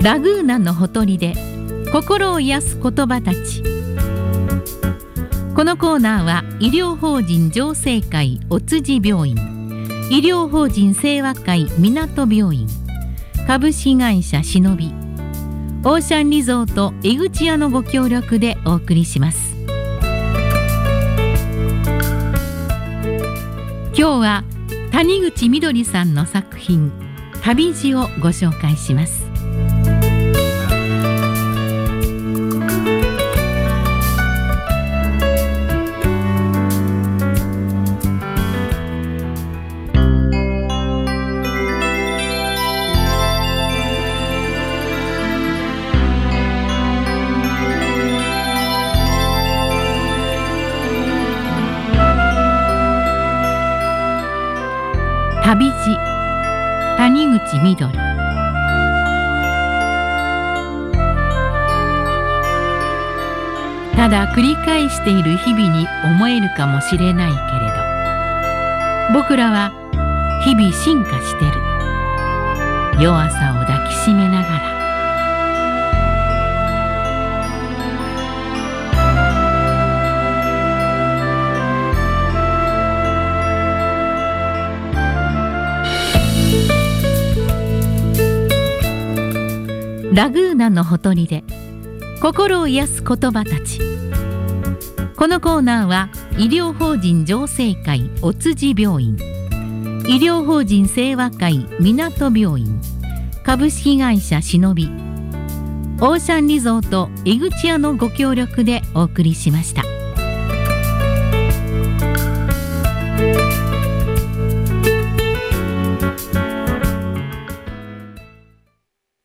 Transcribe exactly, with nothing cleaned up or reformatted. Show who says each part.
Speaker 1: ラグーナのほとりで心を癒す言葉たち。このコーナーは医療法人浄世会お辻病院、医療法人清和会港病院、株式会社しのび、オーシャンリゾート江口屋のご協力でお送りします。今日は谷口みどりさんの作品旅路をご紹介します。旅路、谷口みどり。ただ繰り返している日々に思えるかもしれないけれど、僕らは日々進化してる。弱さを抱きしめながら。ラグーナのほとりで心を癒す言葉たち。このコーナーは医療法人浄世会お辻病院、医療法人清和会港病院、株式会社しのび、オーシャンリゾート江口屋のご協力でお送りしました。